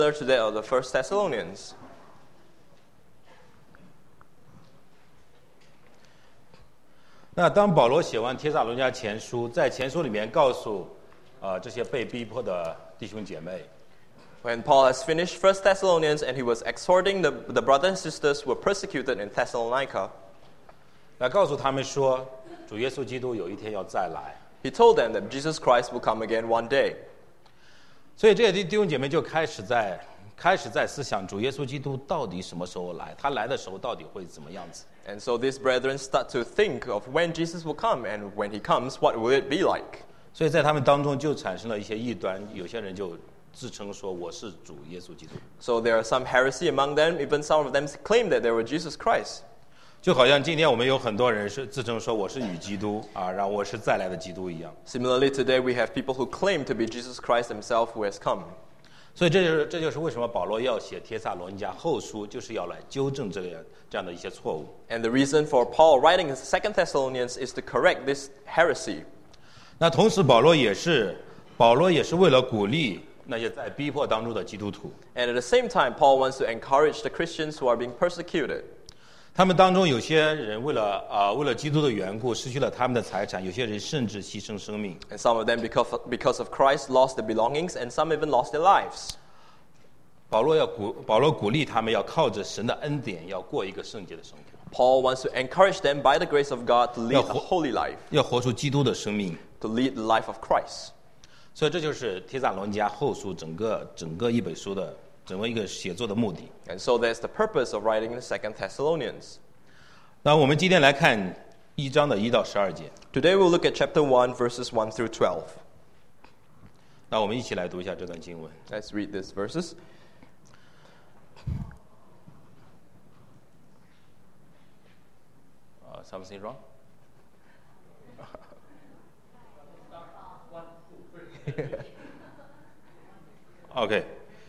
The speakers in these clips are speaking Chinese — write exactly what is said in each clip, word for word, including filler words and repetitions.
to that of the First Thessalonians. 那当保罗写完帖撒罗尼迦前书，在前书里面告诉呃这些被逼迫的弟兄姐妹， When Paul has finished First Thessalonians and he was exhorting the, the brothers and sisters who were persecuted in Thessalonica, 来告诉他们说，主耶稣基督有一天要再来。 he told them that Jesus Christ will come again one day. 所以这些弟兄姐妹就开始在开始在思想，主耶稣基督到底什么时候来？他来的时候到底会怎么样子？ And so these brethren start to think of when Jesus will come, and when he comes, what will it be like? 所以在他们当中就产生了一些异端，有些人就自称说我是主耶稣基督， So there are some heresy among them, even some of them claim that they were Jesus Christ. 就好像今天我们有很多人是自称说我是与基督啊，然后我是再来的基督一样。 Similarly, today we have people who claim to be Jesus Christ himself who has come. 所以这就是这就是为什么保罗要写帖撒罗尼迦后书，就是要来纠正这个这样的一些错误。 And the reason for Paul writing Second Thessalonians is to correct this heresy. 那同时保罗也是保罗也是为了鼓励那些在逼迫当中的基督徒， And at the same time, Paul wants to encourage the Christians who are being persecuted. 他们当中有些人为了啊、呃、为了基督的缘故失去了他们的财产，有些人甚至牺牲生命。 And some of them, because of, because of Christ, lost their belongings, and some even lost their lives. 保罗要鼓保罗鼓励他们要靠着神的恩典，要过一个圣洁的生活， Paul wants to encourage them by the grace of God to lead a holy life, 要活出基督的生命。 to lead the life of Christ. 所以这就是帖撒罗尼迦后书整个整个一本书的整个一个写作的目的。 And so that's the purpose of writing the Second Thessalonians. 那我们今天来看一章的一到十二节。 Today we'll look at chapter one, verses one through twelve. 那我们一起来读一下这段经文。 Let's read these verses. Uh, something wrong? OK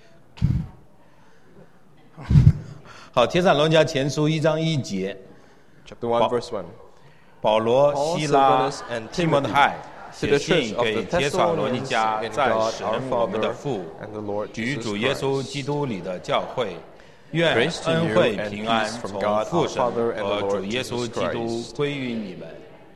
好，帖撒罗尼迦前书一章一节， Chapter one, verse one. 保罗、 Paul, 希拉 Silvanus, and、 提摩太 To 写 the 信 church of 给 the 帖撒罗尼 Thessalonians 迦 in 在 God 神 our 我们的 Father 父 and the Lord 与 Jesus 主耶稣 Christ. 基督里的教会，愿 Grace to 恩 you 惠 and 平安 peace from 从 God 父 our 神 Father and the 和 Lord 主耶稣 Jesus 基督 Christ. 归于你们。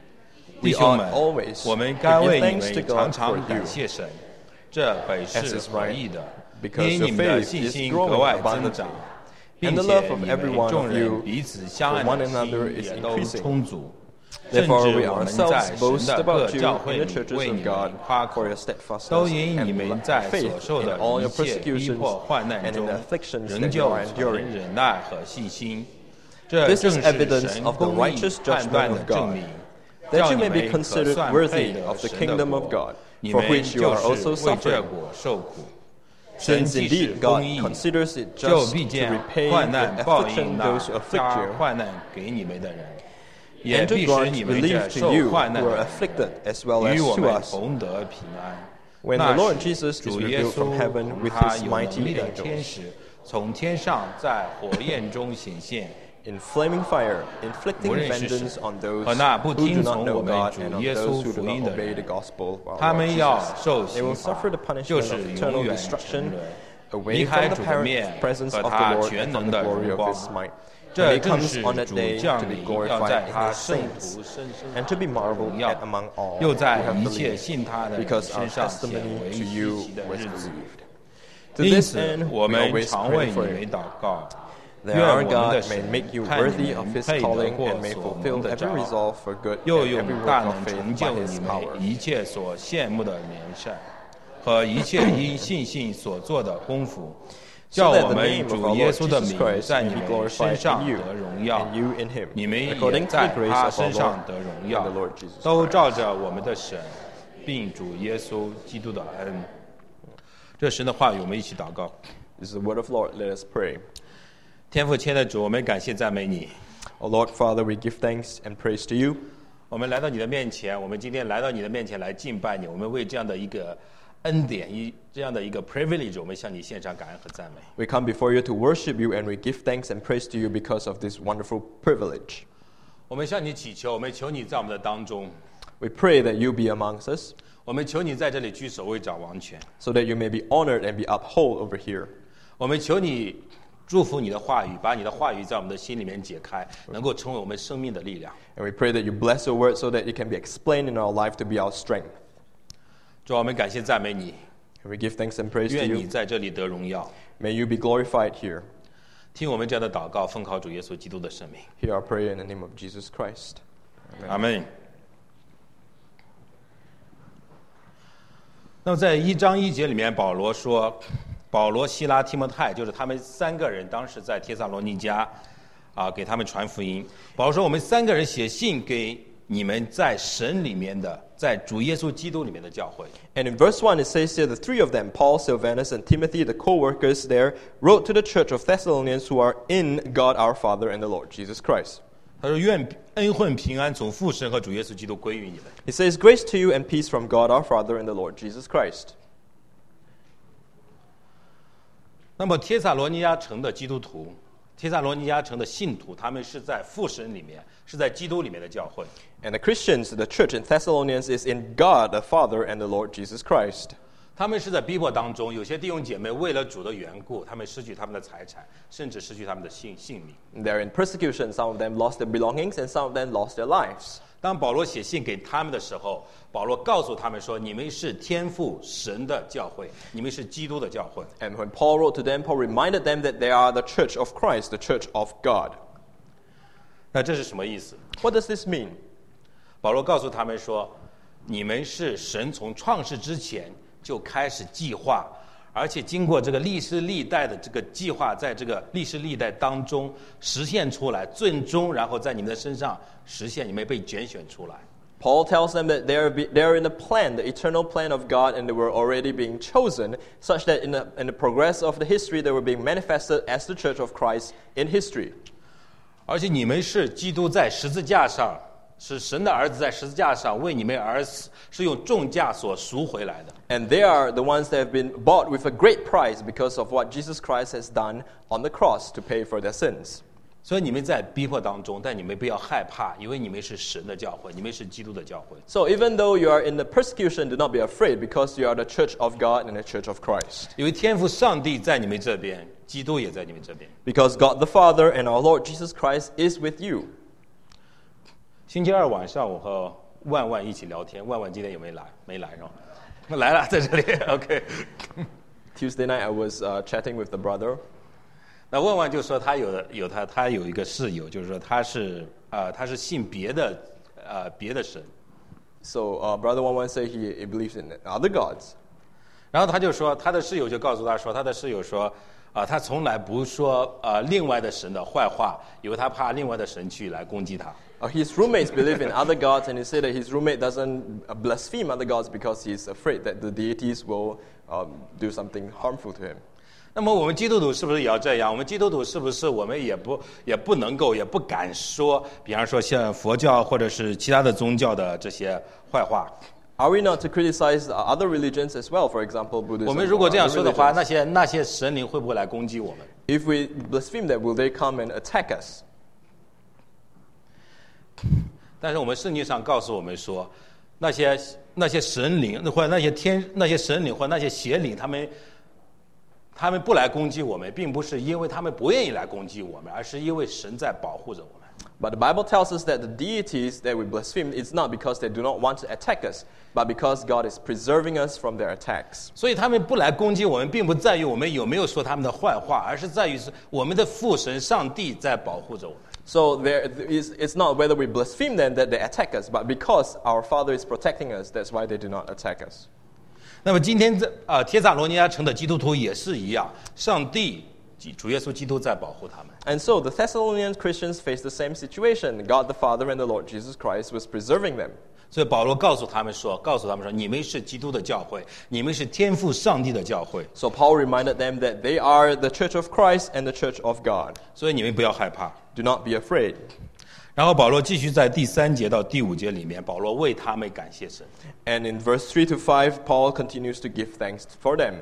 We 弟兄 ought 们， always 我们 to 该 give 为你 thanks to 们 God 常常 for you, 感谢神，这本 as 是 is 合 right, 意的， because 因 your 你们的 faith 信 is 心 growing 格外增 abundantly, 长， and 并 the 且 love of 你 every 们 one 众 of 人 you 彼此相爱 for 的 one another 心 is 也都 increasing. 充足。甚至 Therefore, we 我们在 ourselves 神 boast 的各 about you 教会 in the 里 churches 为 of 你 God 们夸口 for your， 都 steadfastness 因你们 and 在 faith 所受 in 的 all 一 your 切逼 persecutions 迫患难 and in 中 the，afflictions 仍 that you 旧 are 存 enduring. 忍耐和信心。这 This 正 is 是 evidence 神 of the 公义 righteous 判 judgment 断的 of 证 God, 明， that 叫 you 你 may be 们可 considered 算配 worthy 得 of the 神的 kingdom of 国 God, 你 for 们 which you 就 are 是 also 为这 suffering. 果受苦。神 Since 既是 indeed 公 God 义， considers it 就 just 必 to 见 repay 患 the 难报应 affliction 那 those who afflict 加 you, 患难给你们的人，也 and to 必使 grant 你们这 relief 受 to you 患难 who 的 are 人 afflicted, as well as 与我 to 们 us. 同得平安。 When the 那 Lord 时 Jesus is 主耶 revealed 稣 from heaven with 他 his 有能 mighty 力的天 angels, 使从天上在火焰中显现， in flaming fire, inflicting 无论是 vengeance 谁 on those 和那不 who do 听 not 从 know 我们 God 主 and on 耶稣 those who do 福音 not 的 obey 人 the gospel of our 他 Lord 们要 Jesus. 受 They 刑 will 罚 suffer the， 就 punishment 是 of 永 eternal 远 destruction 沉沦， away 离 from 开 the 主的 parent 面 presence 和 of the 他 Lord 全 and 能 from the 的 glory 荣 of 光。 his might. 这 When he 正 comes 是 on that 主 day 降 to be 临，要 glorified 在 in 他 his 圣 saints 徒身身 and to be marveled 荣耀 at among all 又 who 在 have 一切 believed, 信他的人 because our 身上显 testimony 为 to 稀 you 奇的 was 日子。 believed. To 因 this 此， end, 我 we 们 always 常为 pray 你 for 们 you, 祷告， that 愿 our 我们的 God 神 may make you 看你 worthy 们 of his 配得 calling 过 and may 所 fulfill 蒙的 every 召， resolve for good 又 and 用 every 大 work 能 of 成 faith 就 by 你 his 们 power. 一切所羡慕的良善，和一切因信心所做的功夫，叫 So that 我 the 们 name of 主 our 耶 Lord 稣的 Jesus 名 Christ 在 may 你 be 们身 glorified 上 in you 得荣耀， and you in him, 你们也 according to 在 the grace 他 of our 身上 Lord 得荣 and 耀 the Lord Jesus， 都 Christ. 照着我们的神，并主耶稣基督的恩。这神的话语，我们一起祷告。 This is the word of Lord. Let us pray. 天父亲爱的主，我们感谢赞美你。 O Lord Father, we give thanks and praise to you. 我们来到你的面前，我们今天来到你的面前来敬拜你，我们为这样的一个恩典，一这样的一个 privilege， 我们向你献上感恩和赞美。 We come before you to worship you and we give thanks and praise to you because of this wonderful privilege. 我们向你祈求，我们求你在我们的当中， We pray that you be amongst us 我们求你在这里居首位掌王权。 so that you may be honored and be upheld over here. 我们求你祝福你的话语，把你的话语在我们的心里面解开，能够成为我们生命的力量。 And we pray that you bless your word so that it can be explained in our life to be our strength. 主啊，我们感谢赞美你， And we give thanks and praise to 愿你 you. 在这里得荣耀。 May you be glorified here. 听我们这样的祷告，奉靠主耶稣基督的圣名， Hear our prayer in the name of Jesus Christ. 阿门。那么在一章一节里面，保罗说，保罗、希拉、提摩太，就是他们三个人当时在帖撒罗尼迦，啊，给他们传福音。保罗说，我们三个人写信给你们在神里面的，在主耶稣基督里面的教会。 And in verse one, it says here, the three of them, Paul, Silvanus, and Timothy, the co-workers there, wrote to the church of Thessalonians who are in God our Father and the Lord Jesus Christ. 他说：“愿恩惠平安从父神和主耶稣基督归于你们。” He says, grace to you and peace from God our Father and the Lord Jesus Christ. 那么帖撒罗尼迦城的基督徒，帖撒罗尼迦城的信徒，他们是在父神里面，是在基督里面的教会。 And the Christians, the church in Thessalonians, is in God the Father and the Lord Jesus Christ. 他们是在逼迫当中，有些弟兄姐妹为了主的缘故，他们失去他们的财产，甚至失去他们的性性命。 They're in persecution. Some of them lost their belongings and some of them lost their lives. 当保罗写信给他们的时候，保罗告诉他们说：“你们是天父神的教会，你们是基督的教会。” And when Paul wrote to them, Paul reminded them that they are the church of Christ, the church of God. 那这是什么意思？ What does this mean? 保罗告诉他们说：“你们是神从创世之前就开始计划，而且经过这个历世历代的这个计划，在这个历世历代当中实现出来，最终然后在你们的身上实现，你们被拣选出来。” Paul tells them that they are, be, they are in the plan, the eternal plan of God, and they were already being chosen, such that in the, in the progress of the history, they were being manifested as the church of Christ in history. 而且你们是基督在十字架上，是神的儿子在十字架上为你们而死，是用重价所赎回来的。 And they are the ones that have been bought with a great price because of what Jesus Christ has done on the cross to pay for their sins. 所以你们在逼迫当中，但你们不要害怕，因为你们是神的教会，你们是基督的教会。 So even though you are in the persecution, do not be afraid, because you are the church of God and the church of Christ. 因为天父上帝在你们这边，基督也在你们这边。 Because God the Father and our Lord Jesus Christ is with you. 星期二晚上，我和万万一起聊天，万万今天有没有来？没来是吧？来了，在这里。OK。 Tuesday night, I was uh, chatting with the brother. 那万万就说他有的有他他有一个室友，就是说他是呃他是信别的呃别的神， So uh, Brother Wan Wan said he, he believes in other gods. 然后他就说他的室友就告诉他说，他的室友说啊、呃、他从来不说呃另外的神的坏话，因为他怕另外的神去来攻击他。 Uh, his roommates believe in other gods, and he said that his roommate doesn't uh, blaspheme other gods because he's afraid that the deities will um, do something harmful to him. 那么我们基督徒是不是也要这样？我们基督徒是不是我们也不也不能够也不敢说，比方说像佛教或者是其他的宗教的这些坏话？ Are we not to criticize uh, other religions as well? For example, 我 Buddhism. 们如果 or 这样 other 说的话， religions. 那些那些神灵会不会来攻击我们？ If we blaspheme that, will they come and attack us? 但是我们圣经上告诉我们说，那些那些神灵或者那些天那些神灵或者那些邪灵，他们他们不来攻击我们，并不是因为他们不愿意来攻击我们，而是因为神在保护着我们。 But the Bible tells us that the deities that we blaspheme, it's not because they do not want to attack us, but because God is preserving us from their attacks. 所以他们不来攻击我们，并不在于我们有没有说他们的坏话，而是在于是我们的父神上帝在保护着我们。 So there is, it's not whether we blaspheme them that they attack us, but because our Father is protecting us, that's why they do not attack us. 那么今天在啊帖撒罗尼迦城的基督徒也是一样，上帝主耶稣基督在保护他们。 And so the Thessalonian Christians face the same situation. God the Father and the Lord Jesus Christ was preserving them. 所以保罗告诉他们说，告诉他们说，你们是基督的教会，你们是天父上帝的教会， So Paul reminded them that they are the church of Christ and the church of God. 所以你们不要害怕。 Do not be afraid. 然后保罗继续在第三节到第五节里面，保罗为他们感谢神。 And in verse three to five, Paul continues to give thanks for them.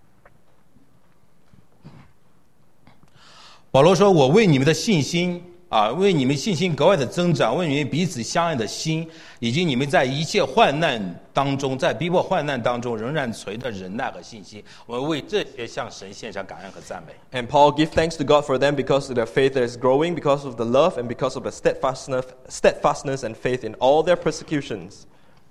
保罗说：“我为你们的信心啊，为你们信心格外的增长，为你们彼此相爱的心，以及你们在一切患难当中，在逼迫患难当中仍然存的忍耐和信心，我们为这些向神献上感恩和赞美。 And Paul give thanks to God for them because of their faith that is growing, because of the love, and because of the steadfastness, steadfastness and faith in all their persecutions.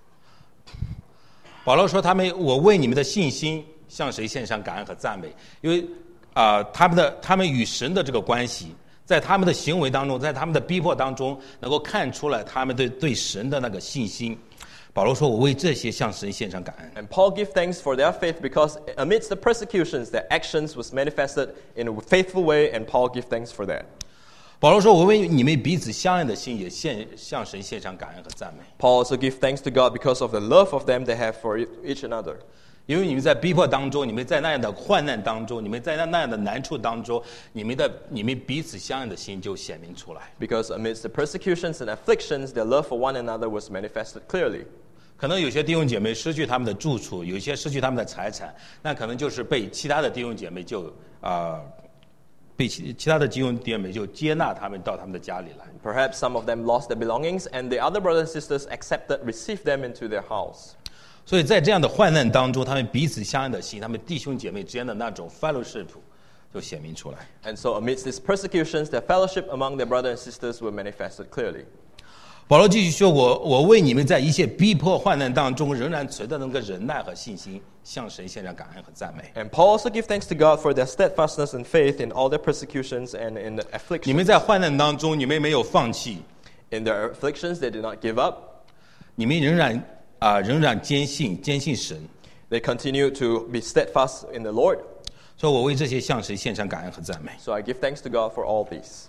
保罗说：“他们，我为你们的信心向谁献上感恩和赞美？因为啊、呃，他们的他们与神的这个关系。”在他们的行为当中，在他们的逼迫当中，能够看出来他们对对神的那个信心。保罗说：“我为这些向神献上感恩。” And Paul give thanks for their faith because amidst the persecutions, their actions was manifested in a faithful way, and Paul give thanks for that. 保罗说：“我为你们彼此相爱的心也献向神献上感恩和赞美。” Paul also give thanks to God because of the love of them they have for each another. 因为你们在逼迫当中，你们在那样的患难当中，你们在那那样的难处当中，你们的你们彼此相爱的心就显明出来。 Because amidst the persecutions and afflictions, their love for one another was manifested clearly. 可能有些弟兄姐妹失去他们的住处，有些失去他们的财产，那可能就是被其他的弟兄姐妹就啊、呃，被其其他的弟兄姐妹就接纳他们到他们的家里来。 Perhaps some of them lost their belongings, and the other brothers and sisters accepted, received them into their house. 所以在这样的患难当中，他们彼此相爱的心，他们弟兄姐妹之间的那种 fellowship 就显明出来。 And so amidst these persecutions, their fellowship among their brothers and sisters were manifested clearly. 保罗继续说：“我我为你们在一切逼迫患难当中仍然存的那个忍耐和信心，向神献上感恩和赞美。” And Paul also give thanks to God for their steadfastness and faith in all their persecutions and in the 你 afflictions. 们在患难当中，你们没有放弃， In their afflictions, they did not give up. 你们仍然啊、仍然坚信坚信神。 They continue to be steadfast in the Lord. 所以我为这些向神献上感恩和赞美。 So I give thanks to God for all these.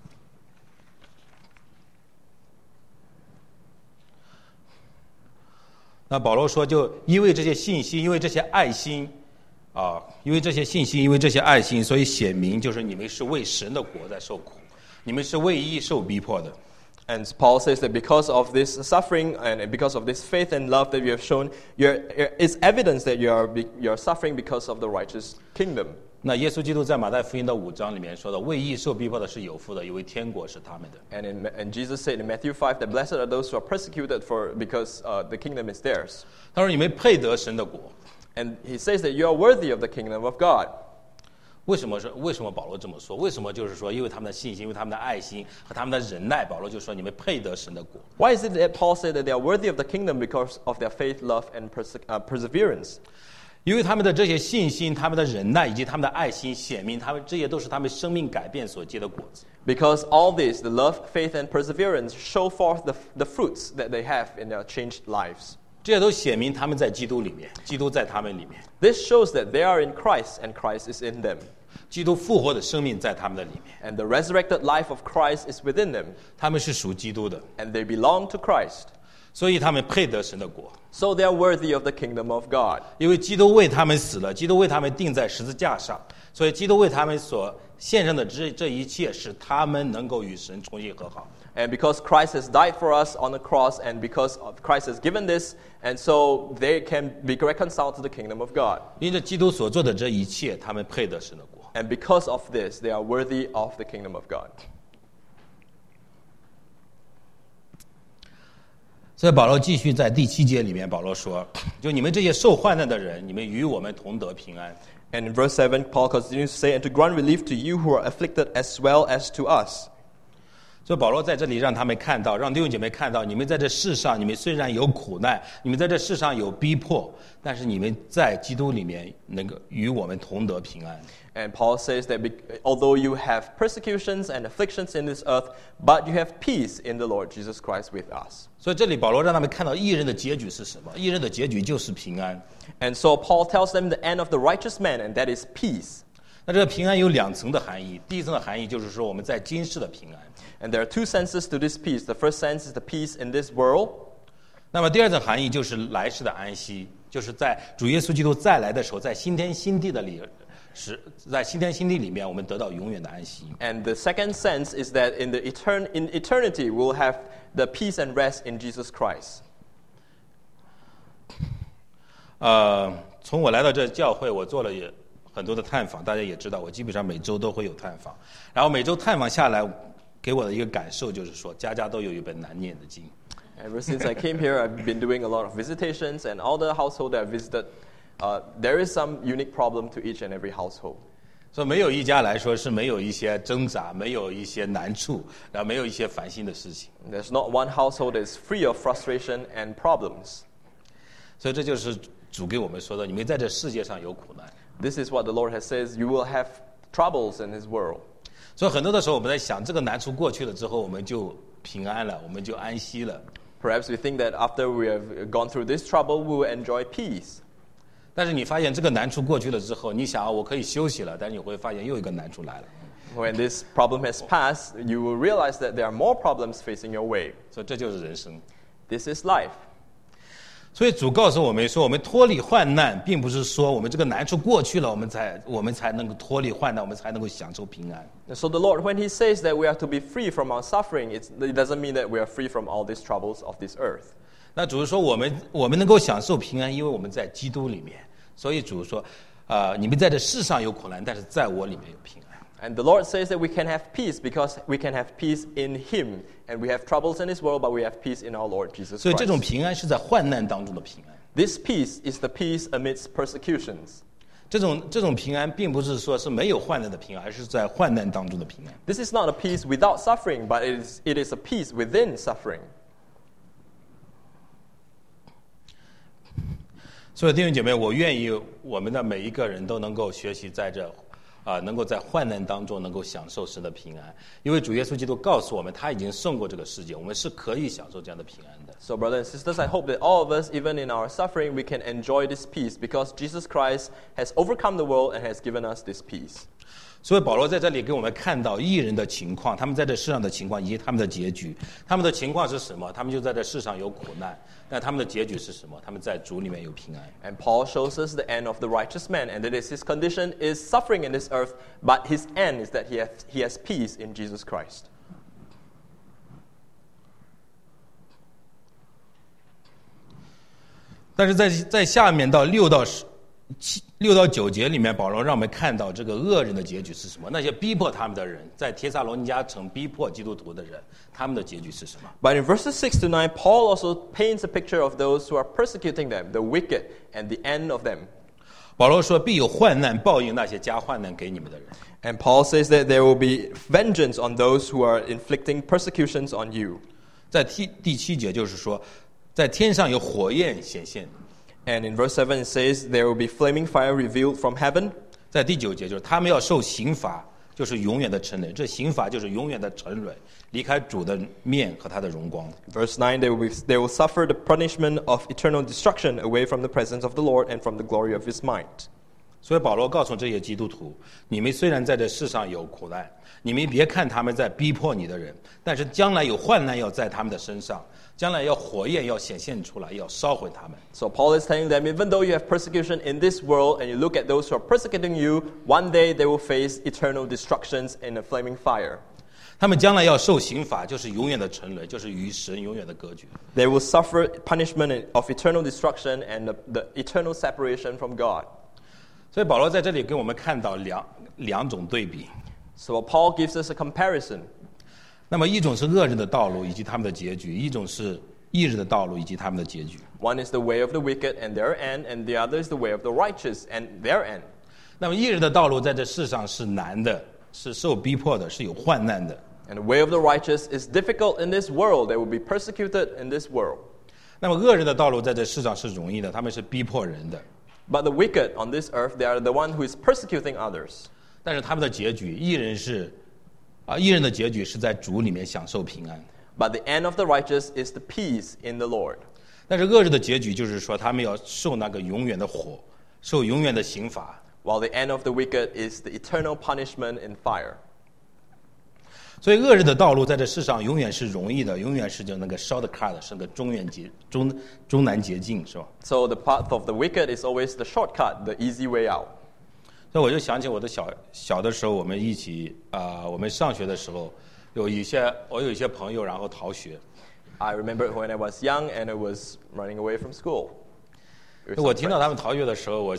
那保罗说，就因为这些信心，因为这些爱心，啊，因为这些信心，因为这些爱心，所以显明就是你们是为神的国在受苦，你们是为义受逼迫的。 And Paul says that because of this suffering and because of this faith and love that you have shown, you're, it's evidence that you are, be, you are suffering because of the righteous kingdom. 那耶稣基督在马太福音的五章里面说的，为义受逼迫的是有福的，因为天国是他们的。 And, in, and Jesus said in Matthew five that blessed are those who are persecuted for because uh, the kingdom is theirs. 他说你们配得神的国。 And he says that you are worthy of the kingdom of God. 为什么是为什么保罗这么说？为什么就是说，因为他们的信心，因为他们的爱心和他们的忍耐，保罗就说你们配得神的国。 Why is it that Paul said that they are worthy of the kingdom because of their faith, love, and perse- uh, perseverance? 因为他们的这些信心、他们的忍耐以及他们的爱心，显明他们这些都是他们生命改变所结的果子。 Because all this, the love, faith, and perseverance, show forth the, the fruits that they have in their changed lives. 这些都显明他们在基督里面，基督在他们里面， This shows that they are in Christ and Christ is in them. 基督复活的生命在他们的里面， And the resurrected life of Christ is within them. 他们是属基督的， And they belong to Christ. 所以他们配得神的国。 So they are worthy of the kingdom of God. 因为基督为他们死了，基督为他们钉在十字架上，所以基督为他们所献上的这这一切，使他们能够与神重新和好。 And because Christ has died for us on the cross, and because of Christ has given this, and so they can be reconciled to the kingdom of God. 因着基督所做的这一切，他们配得神的国。 And because of this, they are worthy of the kingdom of God. 所以保罗继续在第七节里面，保罗说：“就你们这些受患难的人，你们与我们同得平安。” And in verse seven, Paul continues to say, "And to grant relief to you who are afflicted as well as to us." 所以保罗在这里让他们看到，让弟兄姐妹看到，你们在这世上，你们虽然有苦难，你们在这世上有逼迫，但是你们在基督里面能够与我们同得平安。 And Paul says that be, although you have persecutions and afflictions in this earth, but you have peace in the Lord Jesus Christ with us. 所以这里保罗让他们看到义人的结局是什么？义人的结局就是平安。 And so Paul tells them the end of the righteous man, and that is peace. 那这个平安有两层的含义，第一层的含义就是说我们在今世的平安。 And there are two senses to this peace. The first sense is the peace in this world. 那么第二层含义就是来世的安息，就是在主耶稣基督再来的时候，在新天新地的里，是在新天新地里面，我们得到永远的安息。 And the second sense is that in the etern- in eternity we'll have the peace and rest in Jesus Christ. 呃，从我来到这教会，我做了也很多的探访，大家也知道，我基本上每周都会有探访。然后每周探访下来， 给我的一个感受就是说，家家都有一本难念的经。 Ever since I came here, I've been doing a lot of visitations, and all the households that I visited, uh, there is some unique problem to each and every household. 所以没有一家来说是没有一些挣扎，没有一些难处，然后没有一些烦心的事情。 There's not one household that is free of frustration and problems. 所以这就是主给我们说的，你们在这世界上有苦难。 This is what the Lord has said, you will have troubles in His world. 所以很多的时候我们在想，这个难处过去了之后，我们就平安了，我们就安息了。 Perhaps we think that after we have gone through this trouble, we will enjoy peace. 但是你发现这个难处过去了之后，你想啊，我可以休息了，但是你会发现又一个难处来了。 When this problem has passed, you will realize that there are more problems facing your way. 所以这就是人生。 This is life. 所以主告诉我们说，我们脱离患难，并不是说我们这个难处过去了，我们才我们才能够脱离患难，我们才能够享受平安。 So the Lord, when He says that we are to be free from our suffering, it's, it doesn't mean that we are free from all these troubles of this earth. 那主说我们我们能够享受平安，因为我们在基督里面。所以主说，呃，你们在这世上有苦难，但是在我里面有平安。 And the Lord says that we can have peace because we can have peace in Him, and we have troubles in this world, but we have peace in our Lord Jesus 所以这种 Christ. 平安是在患难当中的平安。 This peace is the peace amidst persecutions. 这种这种平安，并不是说是没有患难的平安，而是在患难当中的平安。 This is not a peace without suffering, but it is, it is a peace within suffering. 所以弟兄姐妹，我愿意我们的每一个人都能够学习在这，啊、呃，能够在患难当中能够享受神的平安，因为主耶稣基督告诉我们，他已经胜过这个世界，我们是可以享受这样的平安的。 So, brothers and sisters, I hope that all of us, even in our suffering, we can enjoy this peace because Jesus Christ has overcome the world and has given us this peace. 所以保罗在这里给我们看到义人的情况，他们在这世上的情况以及他们的结局。他们的情况是什么？他们就在这世上有苦难，但他们的结局是什么？他们在主里面有平安。 And Paul shows us the end of the righteous man, and that is his condition is suffering in this earth, but his end is that he has, he has peace in Jesus Christ. 但是在在下面到六到十。七六到九节里面，保罗让我们看到这个恶人的结局是什么？那些逼迫他们的人，在帖撒罗尼迦城逼迫基督徒的人，他们的结局是什么？ But in verses six to nine, Paul also paints a picture of those who are persecuting them, the wicked, and the end of them. 保罗说：“必有患难报应那些加患难给你们的人。” And Paul says that there will be vengeance on those who are inflicting persecutions on you. 在第第七节就是说，在天上有火焰显现。 And in verse seven it says, there will be flaming fire revealed from heaven. 在第九节就是他们要受刑罚，就是永远的沉沦。这刑罚就是永远的沉沦，离开主的面和他的荣光。 Verse nine, they will, be, they will suffer the punishment of eternal destruction away from the presence of the Lord and from the glory of His might. 所以保罗告诉这些基督徒，你们虽然在这世上有苦难，你们别看他们在逼迫你的人，但是将来有患难要在他们的身上，将来要火焰要显现出来，要烧毁他们。 So Paul is telling them, even though you have persecution in this world and you look at those who are persecuting you, one day they will face eternal destructions in a flaming fire. 他们将来要受刑罚，就是永远的沉沦，就是与神永远的隔绝。 They will suffer punishment of eternal destruction and the, the eternal separation from God. 所以保罗在这里给我们看到两两种对比。 So Paul gives us a comparison. 那么一种是恶人的道路以及他们的结局，一种是义人的道路以及他们的结局。 One is the way of the wicked and their end, and the other is the way of the righteous and their end. 那么义人的道路在这世上是难的，是受逼迫的，是有患难的。 And the way of the righteous is difficult in this world. They will be persecuted in this world. 那么恶人的道路在这世上是容易的，他们是逼迫人的。 But the wicked on this earth, they are the one who is persecuting others. 但是他们的结局，义人是啊，义人的结局是在主里面享受平安。 But the end of the righteous is the peace in the Lord. 但是恶人的结局就是说，他们要受那个永远的火，受永远的刑罚。 While the end of the wicked is the eternal punishment in fire. 所以恶人的道路在这世上永远是容易的，永远是就那个 shortcut， 是个中远捷中中南捷径，是吧？ So the path of the wicked is always the shortcut, the easy way out. 所以我就想起我的小小的时候，我们一起啊、呃，我们上学的时候，有一些我有一些朋友，然后逃学。 I remember when I was young and I was running away from school. 我听到他们逃学的时候，我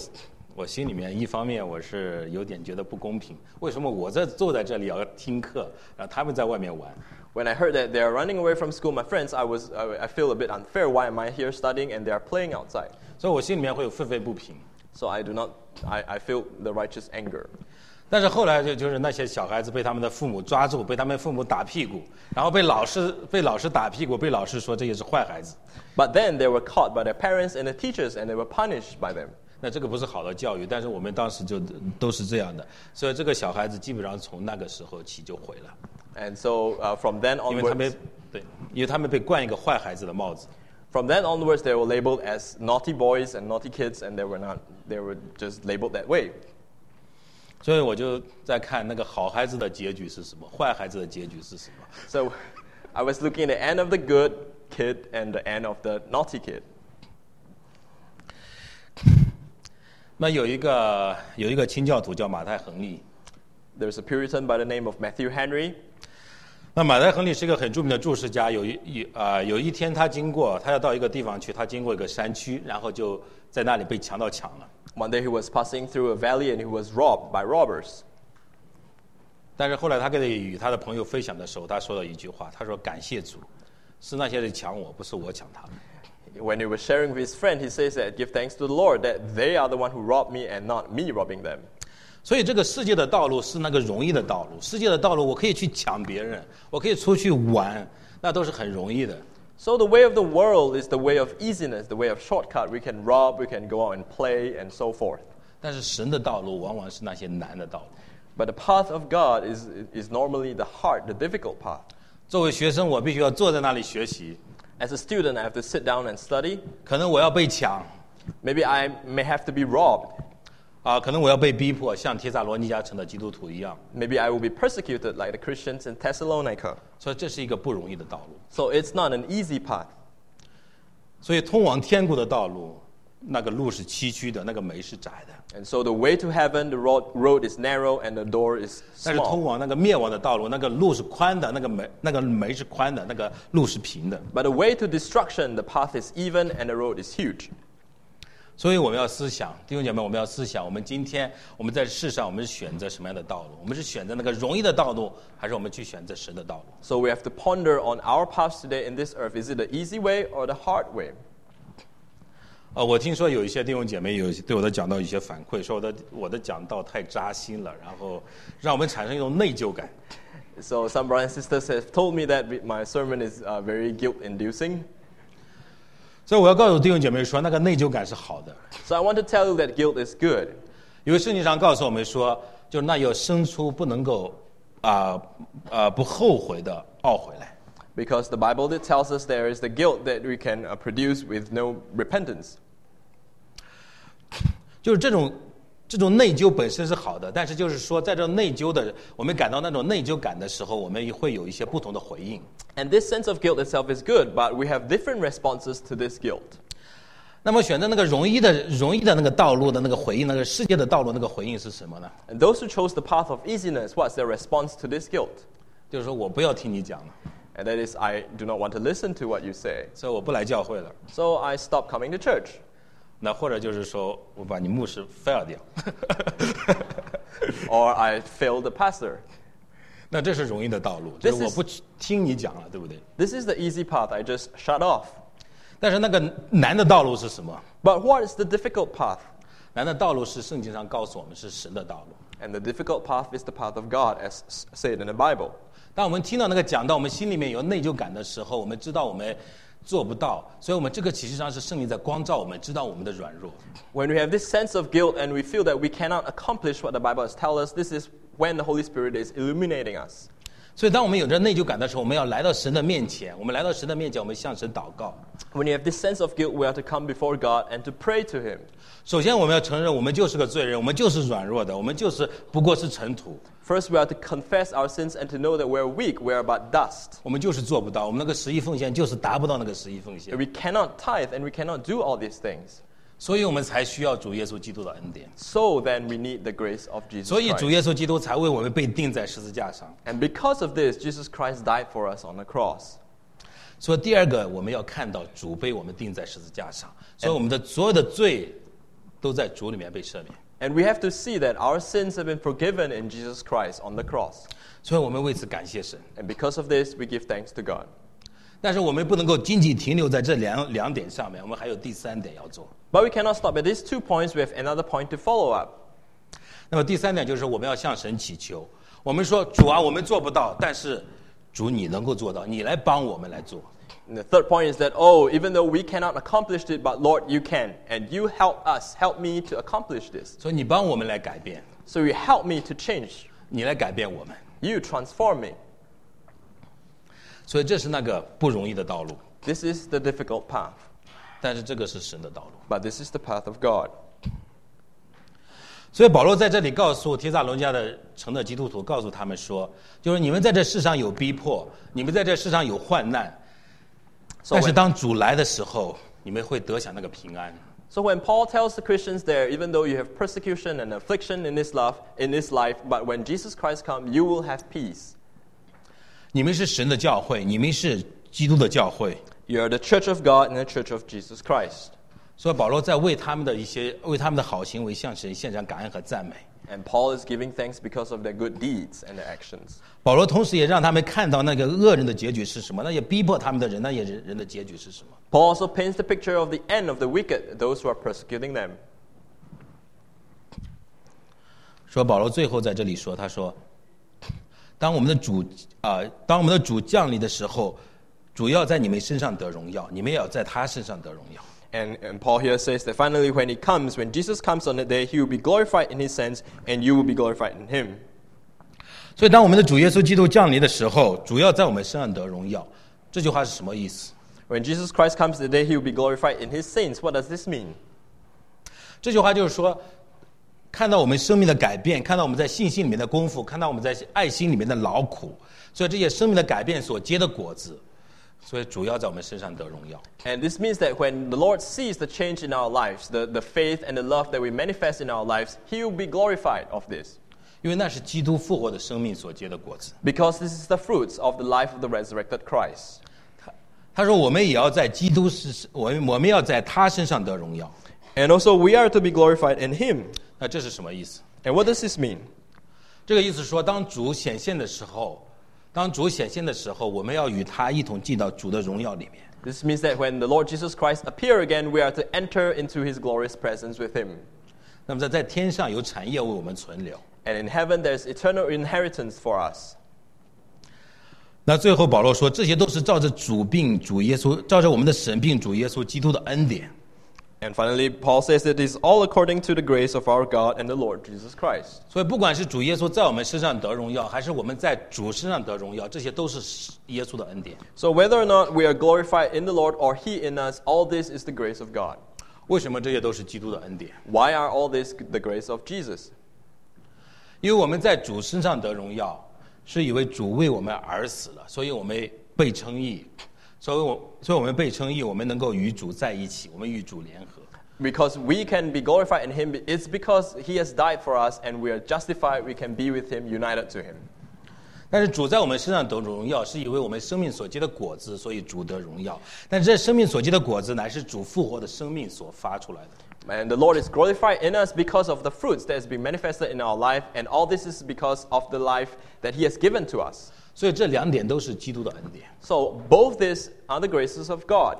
我心里面一方面我是有点觉得不公平，为什么我在坐在这里要听课，然后他们在外面玩？ When I heard that they are running away from school, my friends, I was I, I feel a bit unfair. Why am I here studying and they are playing outside? 所以我心里面会有愤愤不平。 So I do not, I, I feel the righteous anger. 但是后来就就是那些小孩子被他们的父母抓住，被他们父母打屁股，然后被老师被老师打屁股，被老师说这些是坏孩子。 But then they were caught by their parents and the teachers, and they were punished by them. 那这个不是好的教育，但是我们当时就都是这样的，所以这个小孩子基本上从那个时候起就毁了。 And so uh, from then 因为他们 onwards, 对，因为他们被冠一个坏孩子的帽子。 from then onwards, they were labeled as naughty boys and naughty kids, and they were not, they were just labeled that way. 所以我就在看那个好孩子的结局是什么，坏孩子的结局是什么。 So I was looking at the end of the good kid and the end of the naughty kid. 那有一个有一个清教徒叫马太亨利， There's a Puritan by the name of Matthew Henry. 那马太亨利是一个很著名的注释家。有一一啊、呃、有一天他经过，他要到一个地方去，他经过一个山区，然后就在那里被强盗抢了。 One day he was passing through a valley and he was robbed by robbers. 但是后来他跟与他的朋友分享的时候，他说了一句话，他说：“感谢主，是那些人抢我，不是我抢他们。” When he was sharing with his friend, he says that give thanks to the Lord that they are the one who robbed me and not me robbing them. 所以这个世界的道路是那个容易的道路，世界的道路我可以去抢别人，我可以出去玩，那都是很容易的。 So the way of the world is the way of easiness, the way of shortcut. We can rob, we can go out and play, and so forth. 但是神的道路往往是那些难的道路。 But the path of God is, is normally the hard, the difficult path. 作为学生，我必须要坐在那里学习， As a student, I have to sit down and study. 可能我要被抢， Maybe I may have to be robbed. 啊，可能我要被逼迫，像帖撒罗尼迦城的基督徒一样。 Maybe I will be persecuted like the Christians in Thessalonica. 所以这是一个不容易的道路。 So it's not an easy path. 所以通往天国的道路，那个路是崎岖的，那个门是窄的。 And so the way to heaven, the road, road is narrow and the door is 但是通 small. 往那个灭亡的道路，那个路是宽的，那个门那个门是宽的，那个路是平的。 But the way to destruction, the path is even and the road is huge. 所以我们要思想，弟兄姐妹，我们要思想，我们今天我们在世上，我们是选择什么样的道路？我们是选择那个容易的道路，还是我们去选择神的道路？ So we have to ponder on our paths today in this earth. Is it the easy way or the hard way? 呃，我听说有一些弟兄姐妹有对我的讲道有一些反馈，说我的我的讲道太扎心了，然后让我们产生一种内疚感。 So some brothers and sisters have told me that my sermon is uh, very guilt-inducing. 所以我要告诉弟兄姐妹说，那个内疚感是好的， So I want to tell you that guilt is good. 因为圣经上告诉我们说，就是那有生出不能够啊啊、呃呃、不后悔的懊悔来。 Because the Bible that tells us there is the guilt that we can uh, produce with no repentance. 就是这种这种内疚本身是好的，但是就是说，在这内疚的我们感到那种内疚感的时候，我们也会有一些不同的回应。 And this sense of guilt itself is good, but we have different responses to this guilt. 那么选择那个容易的容易的那个道路的那个回应，那个世界的道路那个回应是什么呢？ And those who chose the path of easiness, what's their response to this guilt? 就是说我不要听你讲了， And that is, I do not want to listen to what you say. 所以我不来教会了。 So I stop coming to church. 那或者就是说我把你牧师 fire 掉， Or I fail the pastor. 那这是容易的道路，就是我不听你讲了，对不对？ This is the easy path. I just shut off. 但是那个难的道路是什么？ But what is the difficult path? 难的道路是圣经上告诉我们是神的道路。 And the difficult path is the path of God, as said in the Bible. 当我们听到那个讲道，我们心里面有内疚感的时候，我们知道我们做不到，所以我们这个其实上是圣灵在光照我们，知道我们的软弱。 When we have this sense of guilt and we feel that we cannot accomplish what the Bible has told us, this is when the Holy Spirit is illuminating us. 所以当我们有着内疚感的时候，我们要来到神的面前，我们来到神的面前，我们向神祷告。 When you have this sense of guilt, we have to come before God and to pray to Him. 首先我们要承认我们就是个罪人，我们就是软弱的，我们就是不过是尘土。 First, we have to confess our sins and to know that we're weak, we're but dust. 我们就是做不到，我们那个十一奉献就是达不到那个十一奉献， We cannot tithe and we cannot do all these things. 所以我们才需要主耶稣基督的恩典。 So then we need the grace of Jesus 所以主 Christ. 耶稣基督才为我们被钉在十字架上。 And because of this, Jesus Christ died for us on the cross. 所以第二个，我们要看到主被我们钉在十字架上，所以我们的所有的罪都在主里面被赦免。 And we have to see that our sins have been forgiven in Jesus Christ on the cross. 所以我们为此感谢神。 And because of this, we give thanks to God. 但是我们不能够仅仅停留在这两两点上面，我们还有第三点要做。 But we cannot stop at these two points. We have another point to follow up. 那么第三点就是我们要向神祈求。我们说主啊，我们做不到，但是主你能够做到，你来帮我们来做。 And the third point is that, oh, even though we cannot accomplish it, but Lord, you can. And you help us, help me to accomplish this. 所以你帮我们来改变， So you help me to change. 你来改变我们。 You transform me. 所以这是那个不容易的道路， This is the difficult path. 但是这个是神的道路。 But this is the path of God. 所以保罗在这里告诉帖撒罗尼迦的城的基督徒，告诉他们说，就是你们在这世上有逼迫，你们在这世上有患难， So 但是 when, 当主来的时候，你们会得享那个平安。 so when Paul tells the Christians there, even though you have persecution and affliction in this life, in this life, but when Jesus Christ comes, you will have peace. 你们是神的教会，你们是基督的教会。 You are the church of God and the church of Jesus Christ. 所以保罗在为他们的一些为他们的好行为向神献上感恩和赞美。 And Paul is giving thanks because of their good deeds and their actions. 保罗同时也让他们看到那个恶人的结局是什么，那些逼迫他们的人，那些人人的结局是什么。 Paul also paints the picture of the end of the wicked, those who are persecuting them. 说保罗最后在这里说，他说，当我们的主啊、呃，当我们的主降临的时候，主要在你们身上得荣耀，你们也要在他身上得荣耀。 And, and Paul here says that finally when he comes, when Jesus comes on that day, he will be glorified in his sense, and you will be glorified in him. 所以当我们的主耶稣基督降临的时候，主要在我们身上得荣耀。这句话是什么意思？ When Jesus Christ comes the day, he will be glorified in his saints. What does this mean? 这句话就是说，看到我们生命的改变，看到我们在信心里面的功夫，看到我们在爱心里面的劳苦，所以这些生命的改变所结的果子，所以主要在我们身上得荣耀。 And this means that when the Lord sees the change in our lives, the, the faith and the love that we manifest in our lives, he will be glorified of this. 因为那是基督复活的生命所结的果子。 Because this is the fruits of the life of the resurrected Christ. 他说：“我们也要在基督是，我们我们要在他身上得荣耀。 And also we are to be glorified in him. ” 那这是什么意思？ And what does this mean? 这个意思说，当主显现的时候，当主显现的时候，我们要与他一同进到主的荣耀里面。 This means that when the Lord Jesus Christ appear again, we are to enter into his glorious presence with him. 那么在在天上有产业为我们存留。 And in heaven there's eternal inheritance for us. 那最后保罗说，这些都是照着主并主耶稣，照着我们的神并主耶稣基督的恩典。 And finally, Paul says that it is all according to the grace of our God and the Lord Jesus Christ. 所以不管是主耶稣在我们身上得荣耀，还是我们在主身上得荣耀，这些都是耶稣的恩典。 So whether or not we are glorified in the Lord or he in us, all this is the grace of God. 为什么这些都是基督的恩典？ Why are all this the grace of Jesus? 因为我们在主身上得荣耀，是以为主为我们而死了，所以我们被称义，所以我所以我们被称义，我们能够与主在一起，我们与主联合。 Because we can be glorified in him, it's because he has died for us and we are justified, we can be with him, united to him. 但是主在我们身上得荣耀，是因为我们生命所结的果子，所以主得荣耀。但是这生命所结的果子，乃是主复活的生命所发出来的。 And the Lord is glorified in us because of the fruits that has been manifested in our life, and all this is because of the life that he has given to us. 所以这两点都是基督的恩典。 So both these are the graces of God.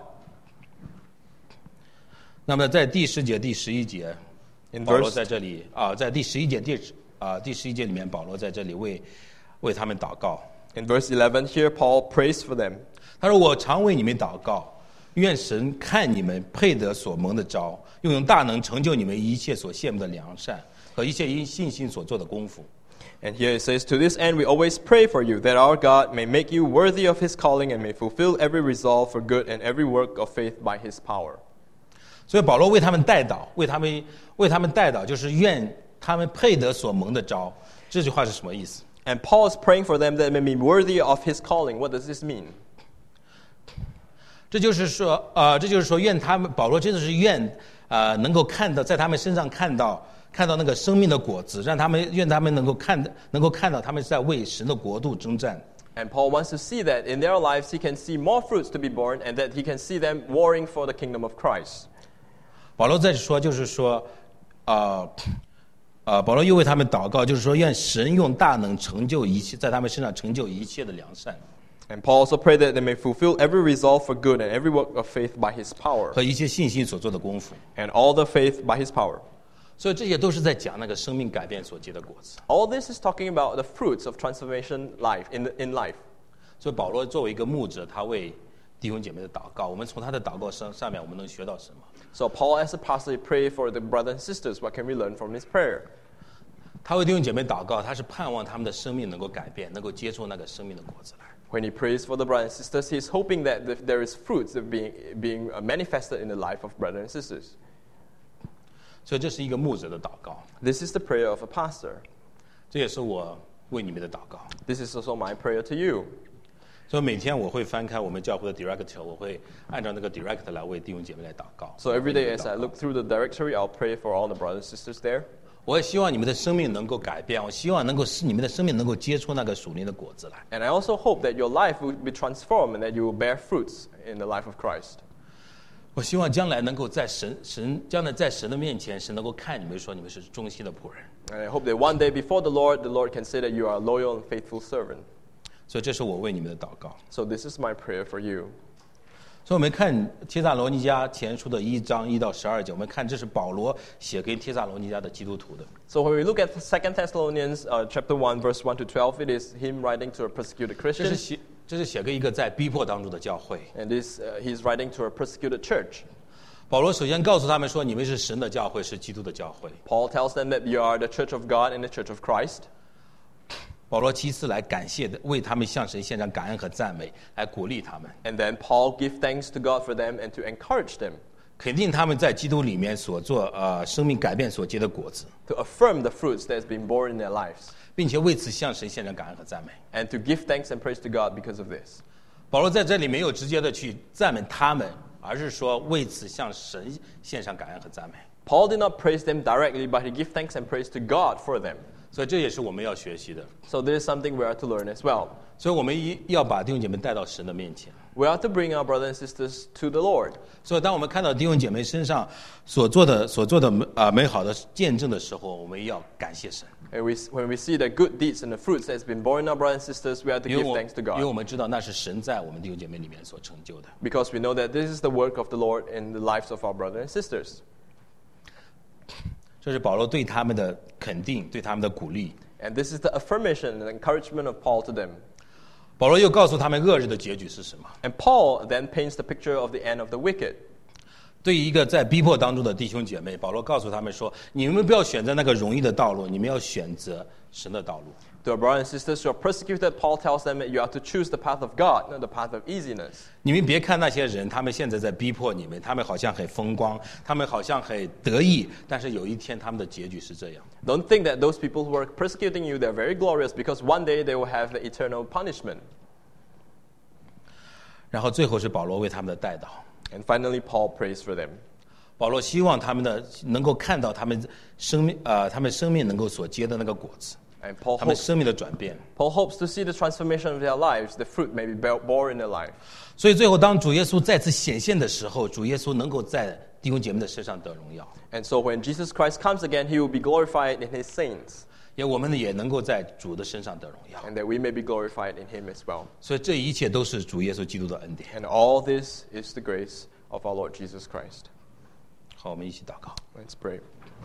那么在第十节、第十一节， In 保罗 verse 在这里啊，在第十一节第啊第十一节里面，保罗在这里为为他们祷告。 In verse eleven here, Paul prays for them. 他说：“我常为你们祷告，愿神看你们配得所蒙的招，又用大能成就你们一切所羡慕的良善和一切因信心所做的功夫。” And here it says, "To this end we always pray for you, that our God may make you worthy of his calling and may fulfill every resolve for good and every work of faith by his power." 所以保罗为他们代祷，为他们为他们代祷，就是愿他们配得所蒙的招。这句话是什么意思？ And Paul is praying for them that they may be worthy of his calling. What does this mean? 这就是说，呃，这就是说，愿他们保罗真的是愿，呃，能够看到在他们身上看到看到那个生命的果子，让他们愿他们能够看能够看到他们在为神的国度征战。 And Paul wants to see that in their lives he can see more fruits to be born and that he can see them warring for the kingdom of Christ. 保罗在说，就是说， 啊。呃，保罗又为他们祷告，就是说愿神用大能成就一切，在他们身上成就一切的良善。 And Paul also prayed that they may fulfill every resolve for good and every work of faith by his power. 和一切信心所做的功夫。 And all the faith by his power. 所以这些都是在讲那个生命改变所结的果子。 All this is talking about the fruits of transformation life in the, in life. 所以保罗作为一个牧者，他为弟兄姐妹的祷告，我们从他的祷告上上面我们能学到什么？ So Paul, as a pastor, pray for the brothers and sisters. What can we learn from his prayer? 他为弟兄姐妹祷告，他是盼望他们的生命能够改变，能够接触那个生命的果子来。 When he prays for the brothers and sisters, he is hoping that the, there is fruits that being being manifested in the life of brothers and sisters. 所以这是一个牧者的祷告。 This is the prayer of a pastor. 这也是我为你们的祷告。 This is also my prayer to you. 所以每天我会翻开我们教会的 director， 我会按照那个 director 来为弟兄姐妹来祷告。 So every day as I look through the directory, I'll pray for all the brothers and sisters there. 我也希望你们的生命能够改变，我希望能够使你们的生命能够结出那个属灵的果子来。 And I also hope that your life will be transformed and that you will bear fruits in the life of Christ. 我希望将来能够在神神将来在神的面前，神能够看你们说你们是忠心的仆人。 And I hope that one day before the Lord, the Lord can say that you are a loyal and faithful servant. 所以这是我为你们的祷告。 So this is my prayer for you. 所以我们看帖撒罗尼迦前书的一章一到十二节，我们看这是保罗写给帖撒罗尼迦的基督徒的。 So when we look at Second Thessalonians uh, chapter one, verse one to twelve, it is him writing to a persecuted 这是 Christian. 写这是写给一个在逼迫当中的教会。 And this, uh, he's writing to a persecuted church. 保罗首先告诉他们说，你们是神的教会，是基督的教会。 Paul tells them that you are the church of God and the church of Christ. 保罗其次来感谢的，为他们向神献上感恩和赞美，来鼓励他们， And then Paul gives thanks to God for them and to encourage them. 肯定他们在基督里面所做呃生命改变所结的果子， To affirm the fruits that has been born in their lives. 并且为此向神献上感恩和赞美。 And to give thanks and praise to God because of this. 保罗在这里没有直接的去赞美他们，而是说为此向神献上感恩和赞美。 Paul did not praise them directly, but he gave thanks and praise to God for them. 所以这也是我们要学习的。 So this is something we are to learn as well. 所以我们一要把弟兄姐妹带到神的面前。 We are to bring our brothers and sisters to the Lord. 所以当我们看到弟兄姐妹身上所做的所做的啊、呃、美好的见证的时候，我们要感谢神。 And we, when we see the good deeds and the fruits that has been born in our brothers and sisters, we are to 因为 give 我 thanks to 因为我 God. 们知道那是神在我们弟兄姐妹里面所成就的。 Because we know that this is the work of the Lord in the lives of our brothers and sisters. 这是保罗对他们的肯定，对他们的鼓励。 And this is the affirmation and encouragement of Paul to them. 保罗又告诉他们恶日的结局是什么。 And Paul then paints the picture of the end of the wicked. 对于一个在逼迫当中的弟兄姐妹，保罗告诉他们说：你们不要选择那个容易的道路，你们要选择神的道路。 To our brothers and sisters who are persecuted, Paul tells them that you have to choose the path of God, not the path of easiness. 你们别看那些人，他们现在在逼迫你们，他们好像很风光，他们好像很得意，但是有一天他们的结局是这样。 Don't think that those people who are persecuting you, they're very glorious because one day they will have the eternal punishment. 然后最后是保罗为他们的带导。 And finally, Paul prays for them. 保罗希望他们的能够看到他们生命呃，他们生命能够所结的那个果子， And Paul 他们 hopes, 生命的转变。 Paul hopes to see the transformation of their lives, the fruit may be born in their life. 所以最后，当主耶稣再次显现的时候，主耶稣能够在弟兄姐妹的身上得荣耀， And so when Jesus Christ comes again, he will be glorified in his saints, 也我们呢也能够在主的身上得荣耀。 and that we may be glorified in him as well. 所以这一切都是主耶稣基督的恩典。 And all this is the grace of our Lord Jesus Christ. 好，我们一起祷告。 Let's pray.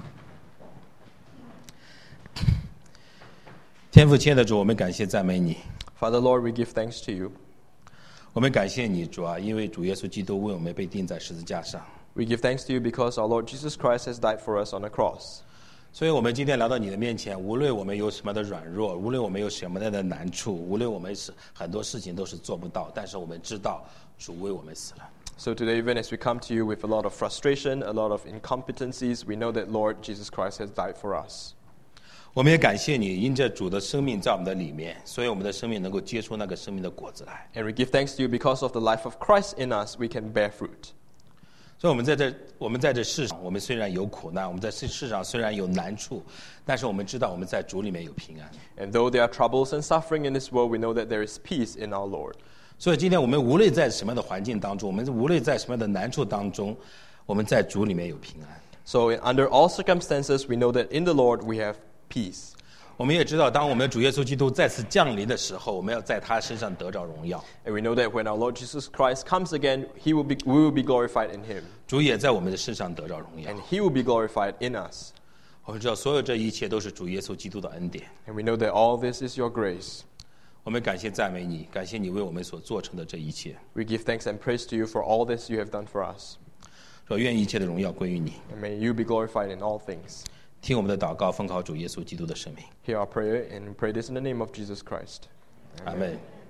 天父亲爱的主，我们感谢赞美你， Father Lord, we give thanks to you. 我们感谢你主啊，因为主耶稣基督为我们被钉在十字架上。 We give thanks to you because our Lord Jesus Christ has died for us on the cross. 所以我们今天来到你的面前，无论我们有什么的软弱，无论我们有什么样的难处，无论我们是很多事情都是做不到，但是我们知道主为我们死了。 So today, even as we come to you with a lot of frustration, a lot of incompetencies, we know that Lord Jesus Christ has died for us. 我们也感谢你，因着主的生命在我们的里面，所以我们的生命能够结出那个生命的果子来。 And we give thanks to you because of the life of Christ in us, we can bear fruit. 所以我们在这，我们在这世上，我们虽然有苦难，我们在世世上虽然有难处，但是我们知道我们在主里面有平安。 And though there are troubles and suffering in this world, we know that there is peace in our Lord. 所以今天我们无论在什么样的环境当中，我们无论在什么样的难处当中，我们在主里面有平安。 So in, under all circumstances, we know that in the Lord we have peace. 我们也知道，当我们的主耶稣基督再次降临的时候，我们要在他身上得着荣耀。 And we know that when our Lord Jesus Christ comes again, he will be, we will be glorified in him. 主也在我们的身上得着荣耀。 And he will be glorified in us. 我们知道，所有这一切都是主耶稣基督的恩典。 And we know that all this is your grace. 我们感谢赞美你，感谢你为我们所做成的这一切。 We give thanks and praise to you for all this you have done for us. 说愿一切的荣耀归于你。 And may you be glorified in all things. 听我们的祷告，奉靠主耶稣基督的圣名。 Hear our prayer and pray this in the name of Jesus Christ. 阿门。